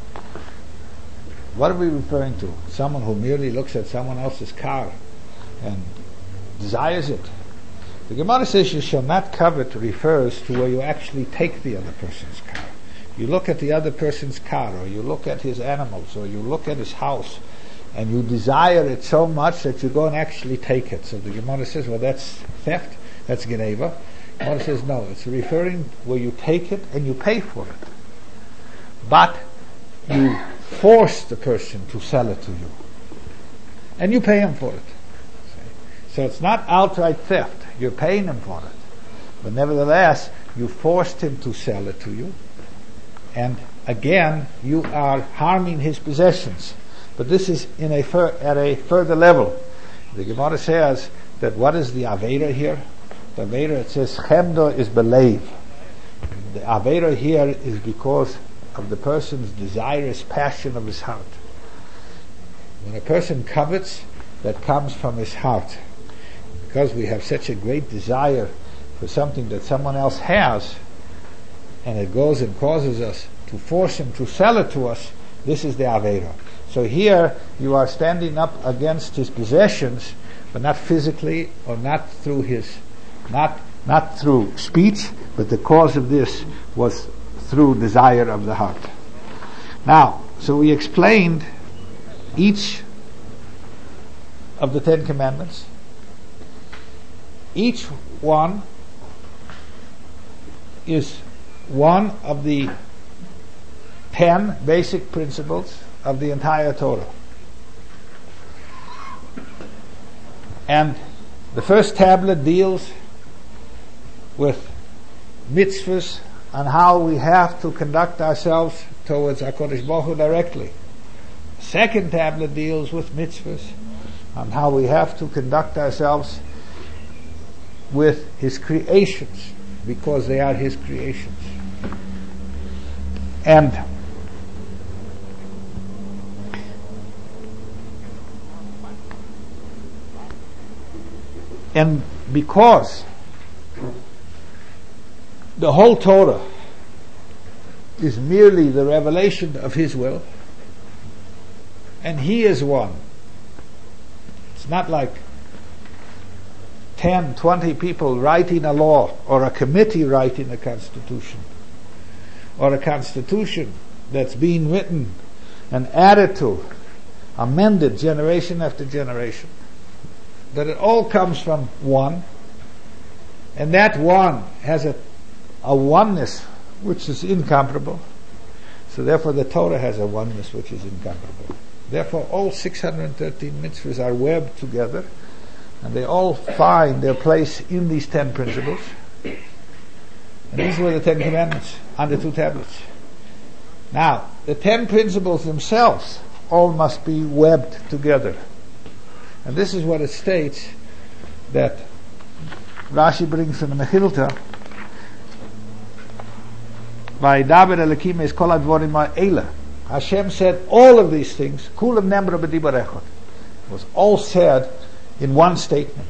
What are we referring to? Someone who merely looks at someone else's car and desires it. The Gemara says you shall not covet refers to where you actually take the other person's car. You look at the other person's car, or you look at his animals, or you look at his house, and you desire it so much that you go and actually take it. So the Gemara says, well, that's theft, that's Geneva. The Gemara says, no, it's referring where you take it and you pay for it. But you force the person to sell it to you. And you pay him for it. So it's not outright theft. You're paying him for it. But nevertheless, you forced him to sell it to you. And again, you are harming his possessions. But this is at a further level. The Gemara says that what is the Avera here? The Avera, it says, Chemdo is believe. The Avera here is because of the person's desirous passion of his heart. When a person covets, that comes from his heart. Because we have such a great desire for something that someone else has, and it goes and causes us to force him to sell it to us, this is the Avera. So here you are standing up against his possessions, but not physically or not through not through speech, but the cause of this was through desire of the heart. Now, so we explained each of the 10 commandments. Each one is one of the 10 basic principles of the entire Torah. And the first tablet deals with mitzvahs and how we have to conduct ourselves towards HaKadosh Baruch Hu directly. The second tablet deals with mitzvahs and how we have to conduct ourselves with His creations, because they are His creations. And because the whole Torah is merely the revelation of His will, and He is one. It's not like 10, 20 people writing a law, or a committee writing a constitution, or a constitution that's being written and added to, amended generation after generation. That it all comes from one, and that one has a oneness which is incomparable. So therefore the Torah has a oneness which is incomparable. Therefore all 613 mitzvahs are webbed together, and they all find their place in these 10 principles. And these were the 10 commandments on the 2 tablets. Now, the 10 principles themselves all must be webbed together. And this is what it states that Rashi brings from the Mechilta. Vaydaber Elokim es kol hadvorim ha'ela. Hashem said all of these things, kulam nemra b'dibar echad. It was all said in one statement.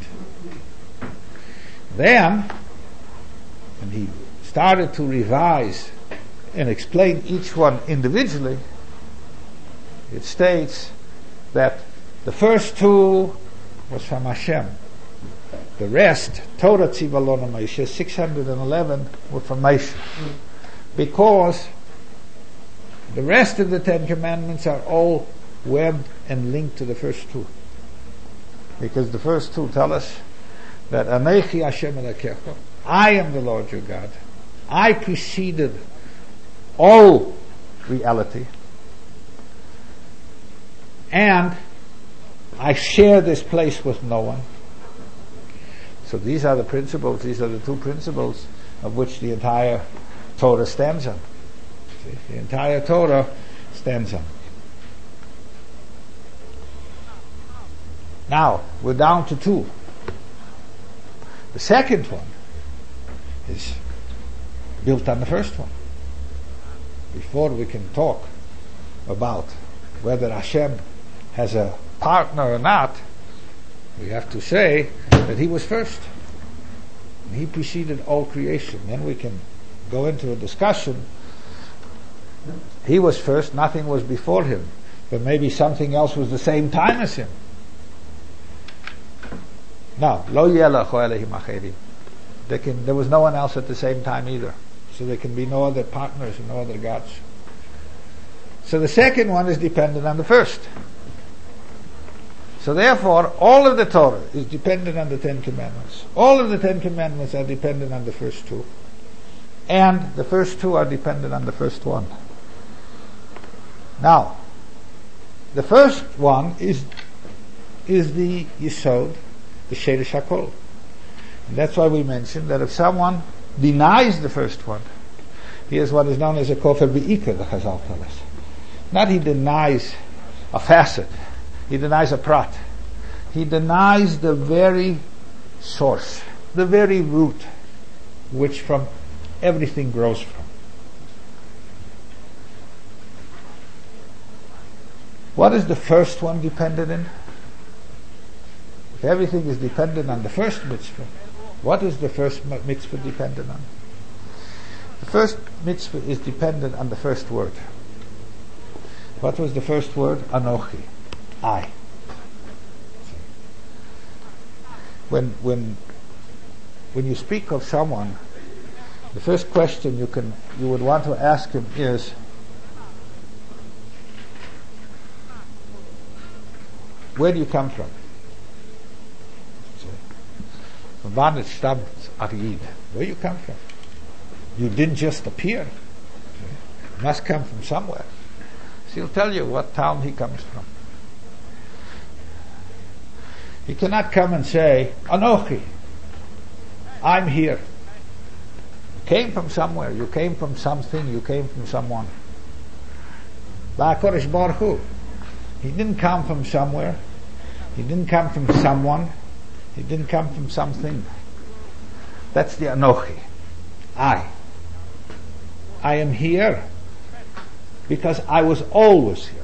Then, and he started to revise and explain each one individually, it states that the first 2 was from Hashem. The rest, Torah Tzivalon Moshe, 611, were from Moshe. Because the rest of the 10 commandments are all webbed and linked to the first 2. Because the first 2 tell us that Anechi Hashem Elokecha, I am the Lord your God. I preceded all reality, and I share this place with no one. So these are the principles, these are the 2 principles of which the entire Torah stands on. See? The entire Torah stands on. Now, we're down to 2. The second one is built on the first one. Before we can talk about whether Hashem has a partner or not, we have to say that He was first. And He preceded all creation. Then we can go into a discussion. He was first, nothing was before Him. But maybe something else was the same time as Him. No, lo yelach Elohim acherim. There was no one else at the same time either. So there can be no other partners and no other gods. So the second one is dependent on the first. So therefore, all of the Torah is dependent on the 10 commandments. All of the 10 commandments are dependent on the first 2. And the first 2 are dependent on the first one. Now, the first one is the Yesod, the Sheresh HaKol. And that's why we mentioned that if someone denies the first one, he is what is known as a Kofar B'Ikar, the Chazal tell us. Not he denies a facet, he denies a prat. He denies the very source, the very root, which from everything grows from. What is the first one dependent in? If everything is dependent on the first mitzvah, what is the first mitzvah dependent on? The first mitzvah is dependent on the first word. What was the first word? Anochi. I. When you speak of someone, the first question you would want to ask him is, where do you come from? Von wann stammt Arid? Where you come from? You didn't just appear. must come from somewhere. So he'll tell you what town he comes from. He cannot come and say, Anochi, I'm here. You came from somewhere, you came from something, you came from someone. HaKadosh Baruch Hu, he didn't come from somewhere, he didn't come from someone, he didn't come from something. That's the Anochi. I am here because I was always here.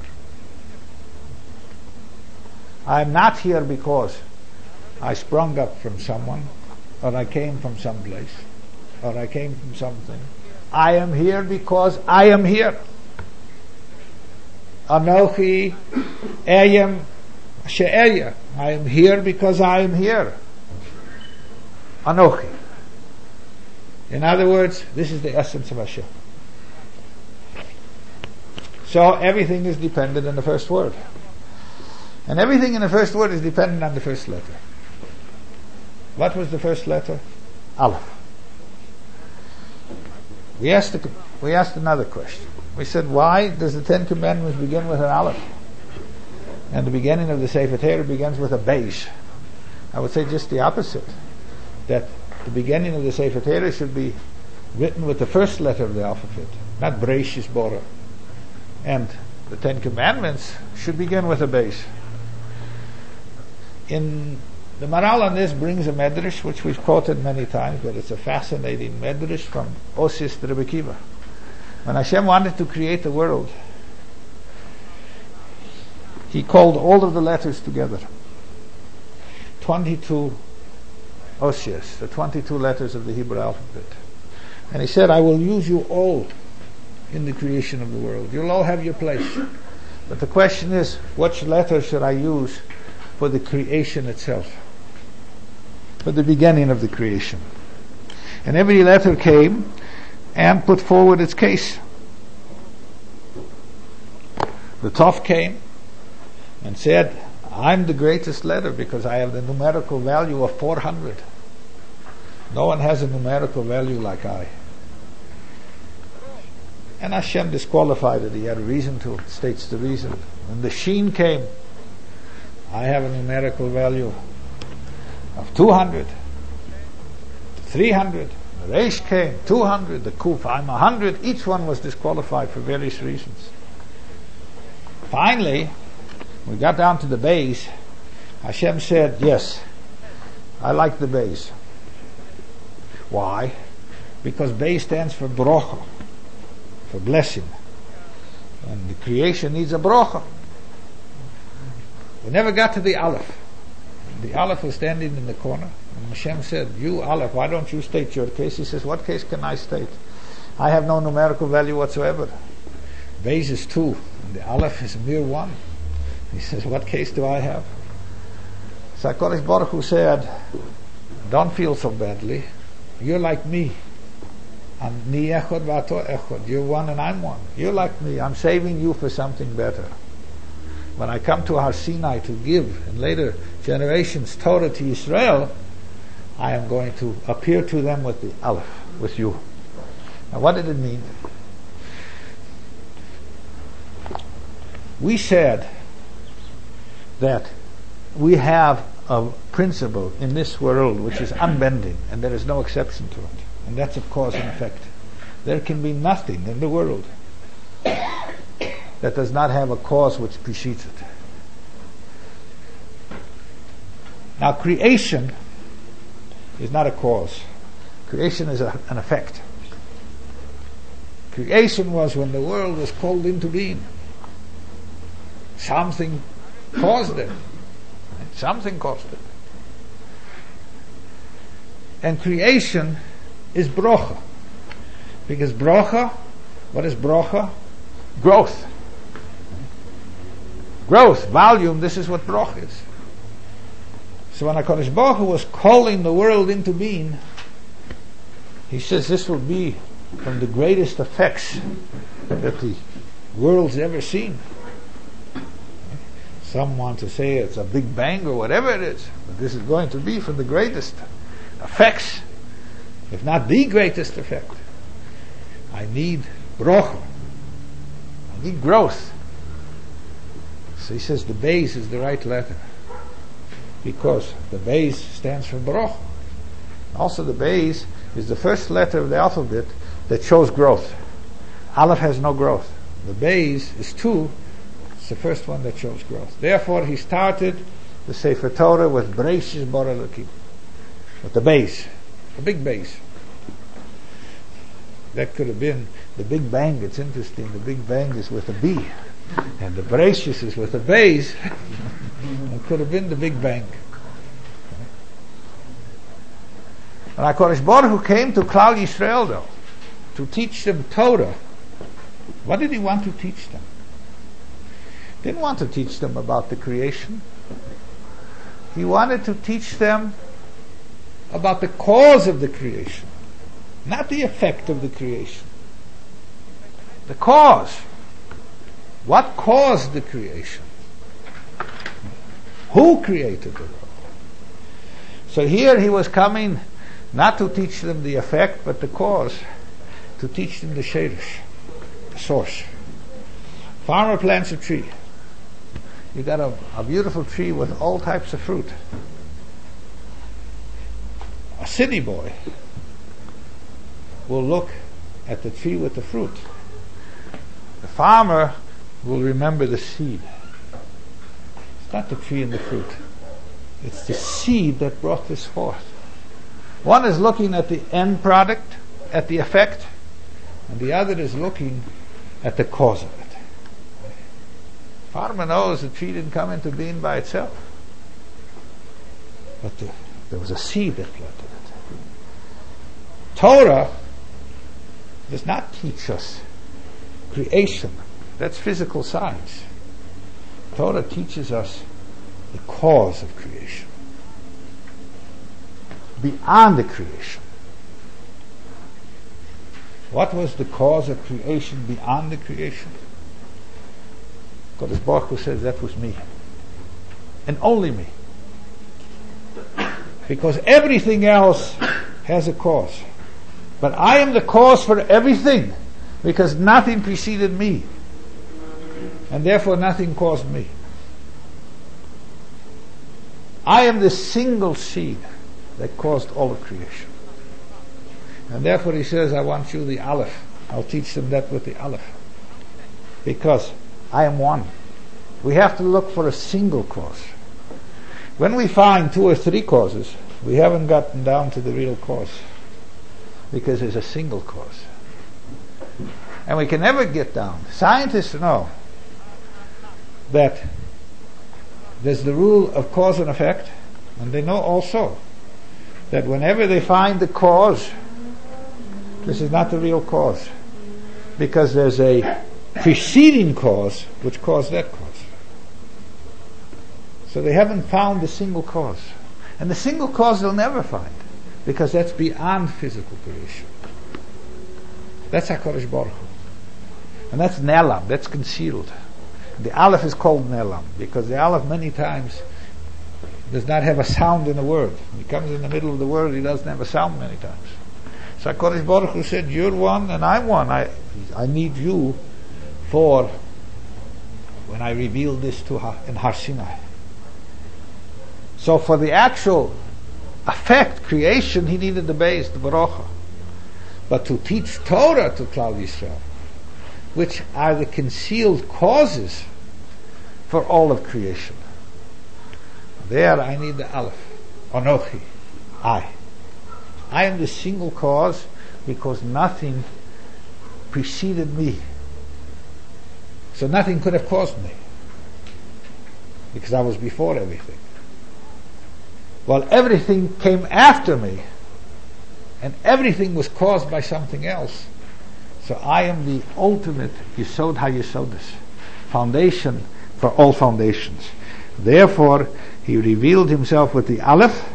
I am not here because I sprung up from someone, or I came from some place, or I came from something. I am here because I am here. Anochi Eyem She'eya. I am here because I am here. Anochi. In other words, this is the essence of Hashem. So everything is dependent on the first word. And everything in the first word is dependent on the first letter. What was the first letter? Aleph. We asked another question. We said, why does the Ten Commandments begin with an Aleph? And the beginning of the Sefer Torah begins with a Beis. I would say just the opposite. That the beginning of the Sefer Torah should be written with the first letter of the alphabet, not Breishis Bora. And the Ten Commandments should begin with a Beis. In the Maral on this brings a medrash which we've quoted many times, but it's a fascinating medrash from Osis to Rebbe Kiva. When Hashem wanted to create the world, He called all of the letters together. 22 Osias, the 22 letters of the Hebrew alphabet. And He said, I will use you all in the creation of the world. You'll all have your place. But the question is, which letter should I use for the creation itself? For the beginning of the creation. And every letter came and put forward its case. The Tov came and said, I'm the greatest letter because I have the numerical value of 400. No one has a numerical value like I. And Hashem disqualified it. He had a reason to. It states the reason. When the Sheen came, I have a numerical value of 200, 300. The Reish came, 200. The Kuf, I'm 100. Each one was disqualified for various reasons. Finally, we got down to the Beis. Hashem said, yes, I like the Beis. Why? Because Beis stands for Brocha, for blessing. And the creation needs a Brocha. We never got to the Aleph. The Aleph was standing in the corner. And Hashem said, you Aleph, why don't you state your case? He says, what case can I state? I have no numerical value whatsoever. Beis is 2, and the Aleph is a mere 1. He says, what case do I have? So HaKadosh Baruch Hu said, don't feel so badly. You're like me. Ni echad v'ato echad. You're one and I'm one. You're like me. I'm saving you for something better. When I come to Har Sinai to give in later generations Torah to Israel, I am going to appear to them with the Aleph, with you. Now what did it mean? We said that we have a principle in this world which is unbending, and there is no exception to it. And that's of cause and effect. There can be nothing in the world that does not have a cause which precedes it. Now creation is not a cause. Creation is an effect. Creation was when the world was called into being. Something caused it. Something caused it. And creation is brocha. Because brocha, what is brocha? Growth. Growth, volume, this is what brocha is. So when HaKadosh Baruch Hu was calling the world into being, He says this will be from the greatest effects that the world's ever seen. Some want to say it's a big bang or whatever it is, but this is going to be from the greatest effects, if not the greatest effect. I need brocha. You need growth. So he says the Beis is the right letter, because the Beis stands for Baruch. Also the Beis is the first letter of the alphabet that shows growth. Aleph has no growth. The Beis is 2. It's the first one that shows growth. Therefore he started the Sefer Torah with Bereishis Bara Elokim, with the Beis, the big Beis. That could have been the Big Bang. It's interesting. The Big Bang is with a B, and the Bereishis is with a Beis. It could have been the Big Bang. And HaKadosh Baruch Hu came to Klal Yisrael, though, to teach them Torah. What did he want to teach them? He didn't want to teach them about the creation. He wanted to teach them about the cause of the creation, not the effect of the creation. The cause. What caused the creation? Who created the world? So here he was coming not to teach them the effect, but the cause, to teach them the sheirish, the source. Farmer plants a tree. You got a beautiful tree with all types of fruit. A city boy will look at the tree with the fruit. The farmer will remember the seed. It's not the tree and the fruit. It's the seed that brought this forth. One is looking at the end product, at the effect, and the other is looking at the cause of it. Farmer knows the tree didn't come into being by itself, but there was a seed that planted it. Torah does not teach us creation. That's physical science. Torah teaches us the cause of creation, beyond the creation. What was the cause of creation beyond the creation? Kodesh Baruch Hu says that was me, and only me, because everything else has a cause, but I am the cause for everything, because nothing preceded me, and therefore nothing caused me. I am the single seed that caused all of creation. And therefore he says, I want you the Aleph. I'll teach them that with the Aleph. Because I am one. We have to look for a single cause. When we find 2 or 3 causes, we haven't gotten down to the real cause. Because there's a single cause. And we can never get down. Scientists know that there's the rule of cause and effect, and they know also that whenever they find the cause, this is not the real cause, because there's a preceding cause which caused that cause. So they haven't found the single cause. And the single cause they'll never find, because that's beyond physical creation. That's HaKadosh Baruch Hu. And that's Nelam, that's concealed. The Aleph is called Nelam, because the Aleph many times does not have a sound in the word. When he comes in the middle of the word, he doesn't have a sound many times. So HaKadosh Baruch Hu said, you're one and I'm one. I need you for when I reveal this in Har Sinai. So for the actual effect, creation, he needed the Beis, the Baruch. But to teach Torah to Klal Yisrael, which are the concealed causes for all of creation, there I need the Aleph. Anochi, I am the single cause, because nothing preceded me. So nothing could have caused me, because I was before everything. Well, everything came after me, and everything was caused by something else. So I am the ultimate Yesod HaYesodis, foundation for all foundations. Therefore, he revealed himself with the Aleph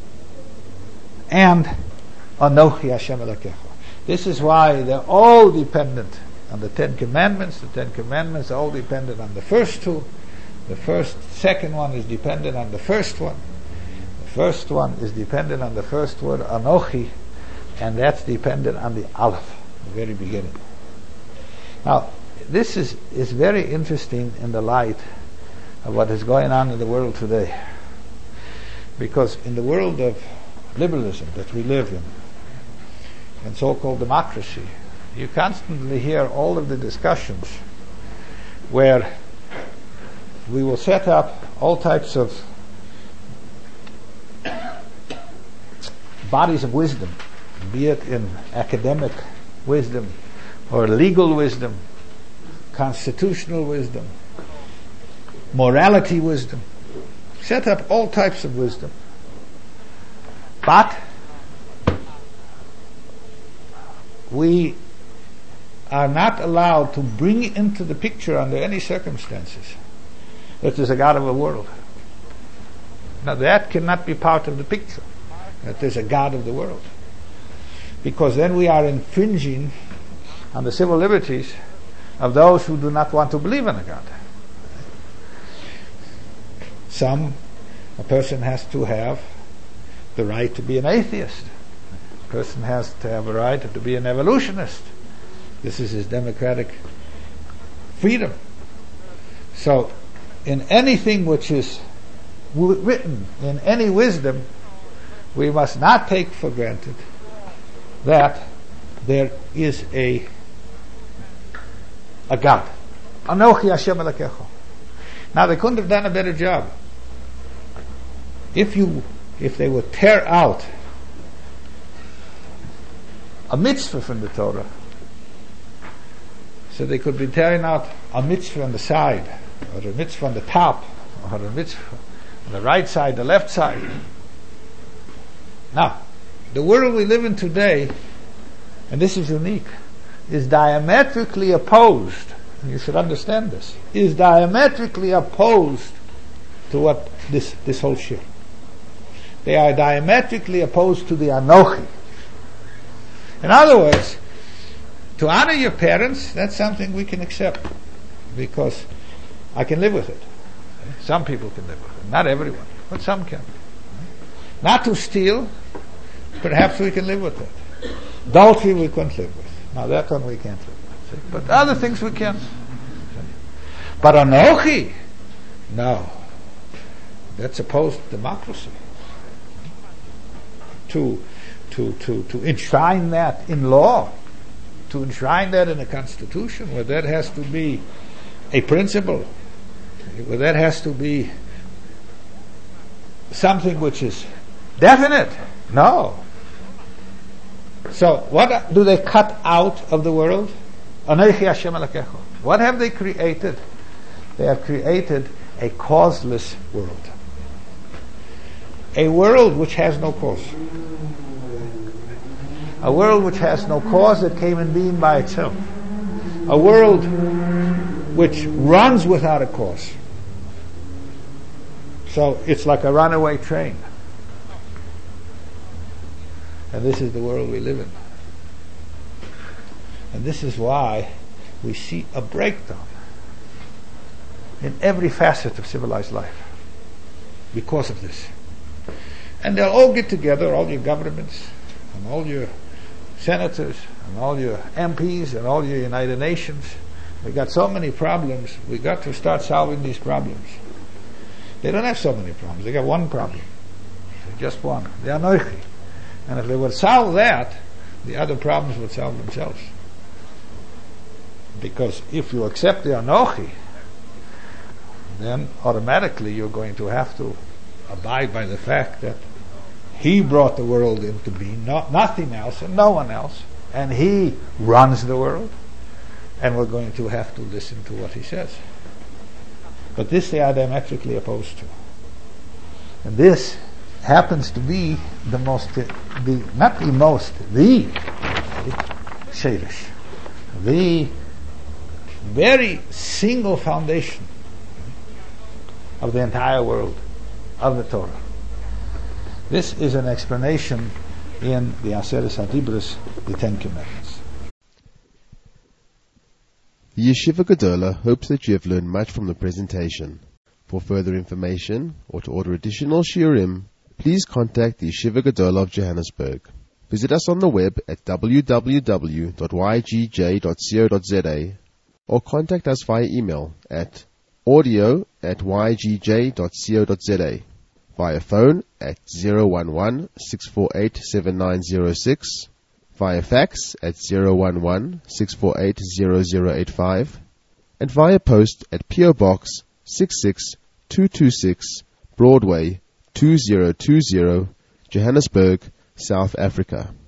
and Anochi Hashem Elokecha. This is why they're all dependent on the 10 Commandments. The 10 Commandments are all dependent on the first 2. The second one is dependent on the first one. The first one is dependent on the first word, Anochi, and that's dependent on the Aleph, the very beginning. Now, this is very interesting in the light of what is going on in the world today. Because in the world of liberalism that we live in, and so-called democracy, you constantly hear all of the discussions where we will set up all types of bodies of wisdom, be it in academic wisdom or legal wisdom, constitutional wisdom, morality wisdom, set up all types of wisdom. But we are not allowed to bring into the picture under any circumstances that there's a God of the world. Now that cannot be part of the picture, that there's a God of the world. Because then we are infringing on the civil liberties of those who do not want to believe in a God. A person has to have the right to be an atheist. A person has to have a right to be an evolutionist. This is his democratic freedom. So, in anything which is written in any wisdom, we must not take for granted that there is a God. Anochi Hashem Elokecha. Now they couldn't have done a better job. If they would tear out a mitzvah from the Torah, so they could be tearing out a mitzvah on the side, or a mitzvah on the top, or a mitzvah on the right side, the left side. Now, the world we live in today, and this is unique, is diametrically opposed, and you should understand this, is diametrically opposed to what this whole shit. They are diametrically opposed to the Anochi. In other words, to honor your parents, that's something we can accept, because I can live with it. Some people can live with it. Not everyone, but some can. Not to steal, perhaps we can live with it. Adultery we couldn't live with. Now that one we can't live with. But other things we can. But Anochi, no. That's opposed to democracy. To enshrine that in law, to enshrine that in a constitution, where that has to be a principle, where that has to be something which is definite. No. So what do they cut out of the world? Anochi Hashem Elokecha. What have they created? They have created a causeless world. A world which has no cause. A world which has no cause, that came in being by itself. A world which runs without a cause. So it's like a runaway train. And this is the world we live in. And this is why we see a breakdown in every facet of civilized life because of this. And they'll all get together, all your governments and all your senators and all your MPs and all your United Nations. We got so many problems, we got to start solving these problems. They don't have so many problems, they got one problem. Just one, the Anochi. And if they would solve that, the other problems would solve themselves. Because if you accept the Anochi, then automatically you're going to have to abide by the fact that He brought the world into being, nothing else and no one else, and He runs the world, and we're going to have to listen to what He says. But this they are diametrically opposed to. And this happens to be the Sheirish, the very single foundation of the entire world, of the Torah. This is an explanation in the Aseret HaDibros, the Ten Commandments. The Yeshiva Gedola hopes that you have learned much from the presentation. For further information or to order additional shiurim, please contact the Yeshiva Gedola of Johannesburg. Visit us on the web at www.ygj.co.za or contact us via email at audio@ygj.co.za, via phone at 011-648-7906, via fax at 011-648-0085, and via post at PO Box 66226 Broadway 2020, Johannesburg, South Africa.